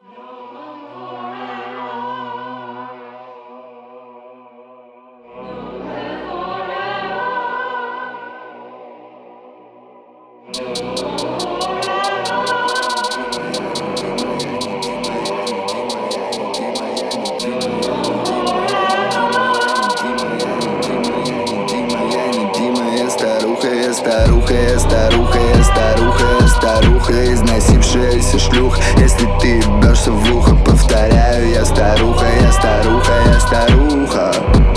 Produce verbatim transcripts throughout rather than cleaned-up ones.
Старуха, я старуха, я старуха, я старуха, износившаяся шлюх. Если ты бьешься в ухо, повторяю, я старуха, я старуха, я старуха.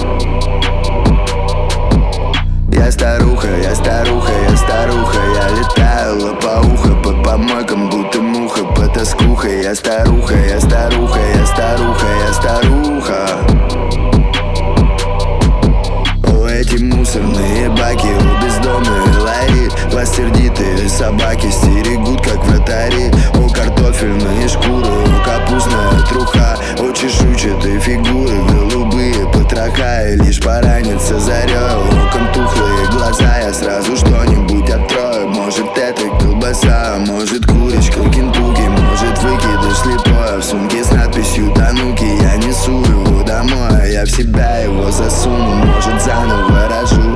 Я старуха, я старуха, я старуха, я летаю лопоуха по помойкам, будто муха по тоскуха. Я старуха, я старуха, я старуха, я старуха. О, эти мусорные баки, у бездомные лари, вас сердитые собаки стерегут, как вратари. О, картофельные шкуры, о, капустная труха, о, чешуйчатые фигуры, голубые потроха. И лишь поранится зарёй, оком тухлые глаза, я сразу что-нибудь открою. Может, это колбаса, может, курочка Кентукки, может, выкидыш слепое в сумке с надписью «Тануки». Я несу его домой, а я в себя его засуну, может, заново рожу,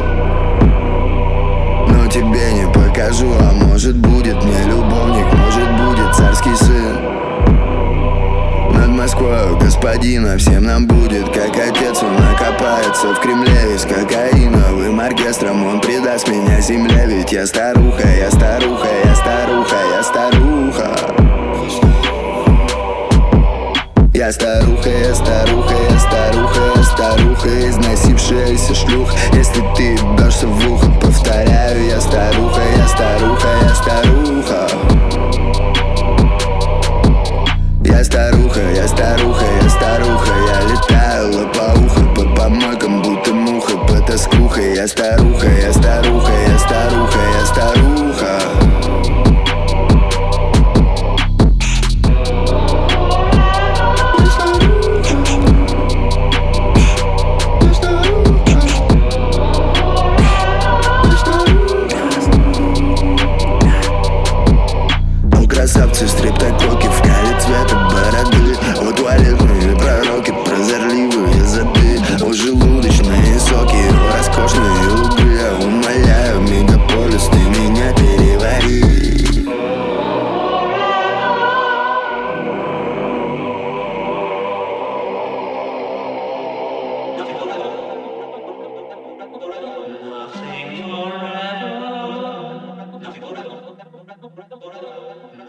но тебе не покажу. А может, будет мне любовник, может, будет царский сын над Москвой господина. Всем нам будет, как отец, он окопается в Кремле. И с кокаиновым оркестром он предаст меня земле. Ведь я старуха, я старуха, я старуха, я старуха. Я старуха, я старуха, я старуха, я старуха, износившаяся шлюх. Если ты бьешься в ухо, повторяю, я старуха, я старуха, я старуха. Я старуха, я старуха, я старуха, я летаю лопоуха по помойкам, будто муха по тоскуха. Я старуха, я старуха, я старуха, я старуха. Красавцы в стриптококе, в кале цвета бороды. О, туалетные пророки, прозорливые зады. О, желудочные соки, о, роскошные луги. Я умоляю, мегаполис, ты меня перевари. Nothing forever.